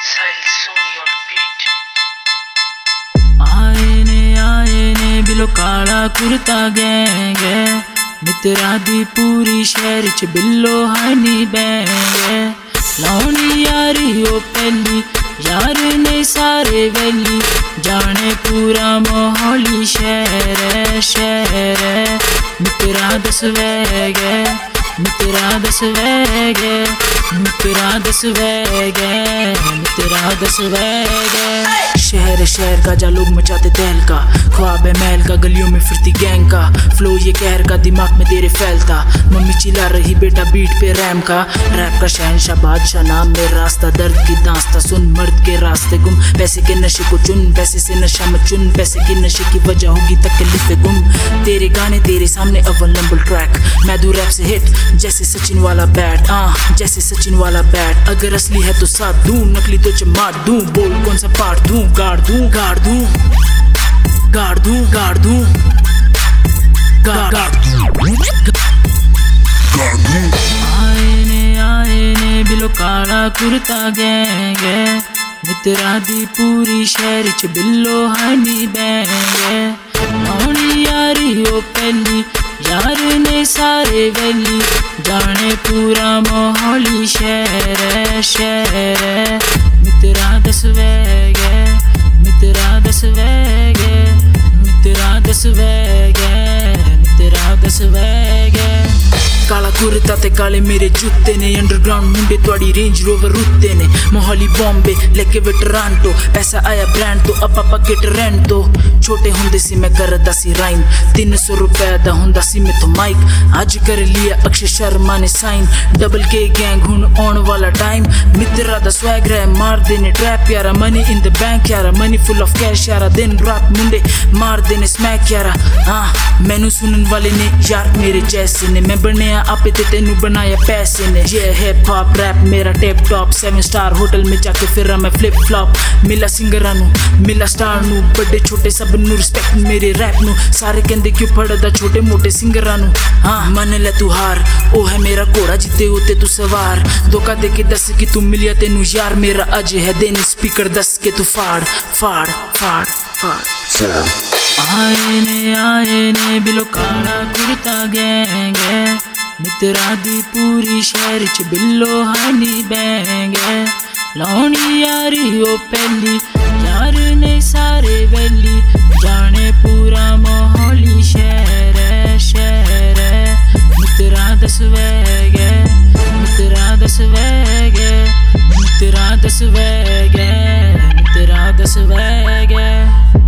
आए ने बिलो काला कुर्ता गैंग मित्रा दी पूरी शहर च बिल्लो हानी बैंग लाउनी यारी ओ पहली यार ने सारे वैली जाने पूरा मोहाली शहर शहर मित्रा दस वैगे मित्रा दस वैगे मित्रा दस वैगे मित्रा दस वैगे शहर शहर का जा लोग मचाते तहल का ख्वाब है महल का गलियों में फिरती गैंग का फ्लो ये कहर का दिमाग में तेरे फैलता मम्मी चिल्ला रही बेटा बीट पे रैम का रैप का शहनशाह बादशाह नाम में रास्ता दर्द की दास्ता सुन मर्द के रास्ते गुम पैसे के नशे को चुन पैसे से नशा मत चुन पैसे के नशे की वजह होगी तकलीफे गुम तेरे गाने तेरे सामने अव्वल नंबर ट्रैक मैं दूं रैप से हिट जैसे सचिन वाला बैट जैसे सचिन वाला बैट अगर असली है तो साथ दूं नकली तो चमाट दूं बोल कौन सा पार्ट दूं गाड़ दूं गाड़ दूं गाड़ दूं गाड़ दूं गाड़ आए ने बिलो काला कुर्ता गैंग मित्रा दी पूरी शहर च बिल्लो हानी बैंग लाउनी यारी ओ पहली यार ने सारे वैली जाने पूरा मोहाली शहर शहर मित्रा दस वैगे मित्रा दस वैगे मित्रा दस वैगे मित्रा दस वैगे काला कुर्ता ते काले मेरे जूते ने अंडरग्राउंड मुंडे तुआड़ी रेंज रोवर रुते ने मोहाली बॉम्बे लेके वे टोरंटो पैसा आया ब्रांड तो अपा किट रेंट तो छोटे हुंदे सी मैं करदा सी राइम 300 रुपए दा हुंदा सी मेथों माइक आज कर लिया अक्षय शर्मा ने साइन डबल के गैंग हुन आउण वाला टाइम मित्रा दा स्वैग रह मार देने ट्रैप यारा मनी इन द बैंक यारा मनी फुल ऑफ कैश यारा दिन रात मुंडे मार देने स्मैक यारा मैनू सुनन वाले ने यार मेरे जैसे ने मैं बनया आपे ते तेनू बनाया पैसे ने ये हिप हॉप रैप मेरा टेप टॉप 7 स्टार होटल में जाके फिर मैं फ्लिप फ्लॉप मिला सिंगरां नू मिला स्टार नू बड़े छोटे सब नू रिस्पेक्ट मेरे रैप नू सारे कहंदे क्यों फड़दा छोटे मोटे सिंगरां नू मन ले तू हार ओ है मेरा घोड़ा जिते होते तू सवार धोखा दे के दस कि तू मिलिया तेनू यार मेरा अज है दिन स्पीकर दस के तू फाड़ फाड़ फाड़ फाड़ आए ने बिलो काला कुर्ता गैंग मित्रा दी पूरी शहर च बिल्लो हानी बैंग लाउनी यारी ओ पहली यार ने सारे वैली जाने पूरा मोहाली शहर शहर मित्रा दस वैगे मित्रा दस वैगे मित्रा दस वैगे मित्रा दस वैगे